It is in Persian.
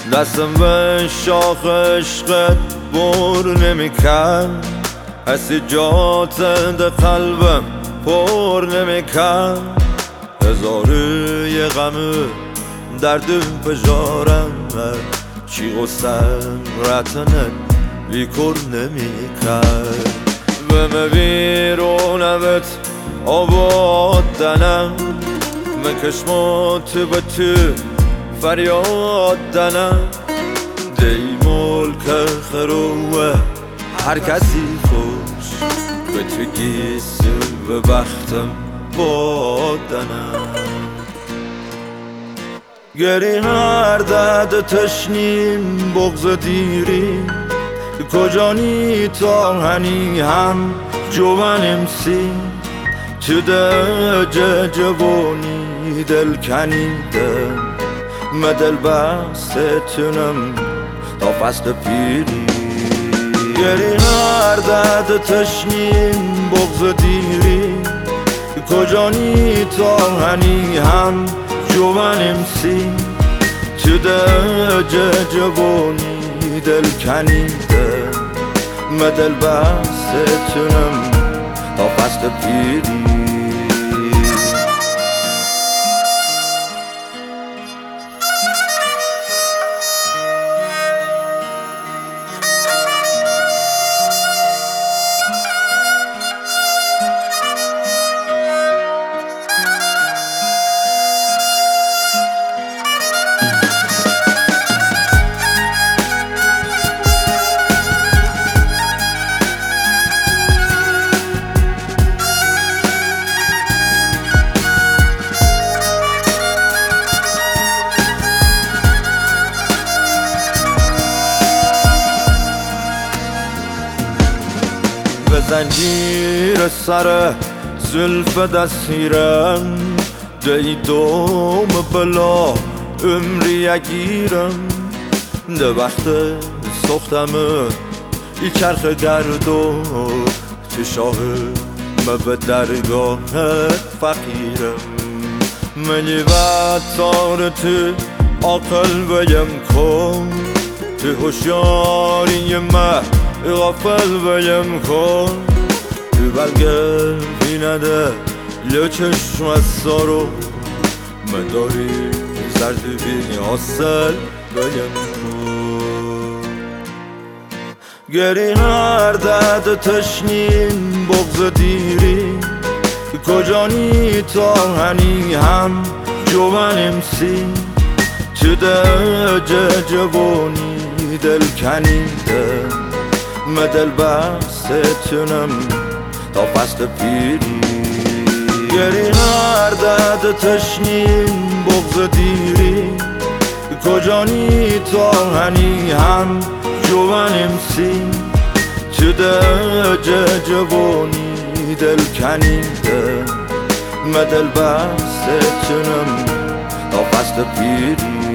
دستم به شاخ عشقت بر نمیکرد، حسی جات ده قلبم پر نمیکرد. هزار یه غم دردم بجارم، چی غصم رتنت بیکر نمیکرد. به بیرونمت آباد دنم، من کشمات به تو فریاد دنم. دی ملک خروه هر کسی خوش، به تو گیسه به بختم بادنم. گری هر درد تشنیم بغض دیری، کجانی تا هنی هم جوانم سی. تو ده جوانی دل کنیدم، من دل بستتونم تا فصل پیری. گری هر درد تشنیم بغض دیری، کجانی تا هنی هم جوانم سی. تو ده جوانی دل کنیدم، من دل بستتونم تا فصل پیری. به زنجیر سر زلف دستیرم، دی دوم بلا عمری اگیرم. ده وقت سختم ای چرخ گرد و تو شاه من به درگاهت فقیرم. منی و تار تو عقل بیم کن، تو هوشیاری من غفل بیم کن. تو برگل بینده لو چشم از سارو، مداری زرد بینی حاصل بیم کن. گری هر درد تشنیم بغض دیری، کجانی تا هنی هم جوانم سی. تو ده جوانی دل کنیدم، من دل بستتونم تا فصل پیری. گری هر درد تشنیم بغض دیری، کجانی تا هنی هم جوانم سی. تو ده جوانی دل کنیدم، من دل بستتونم تا فصل پیری.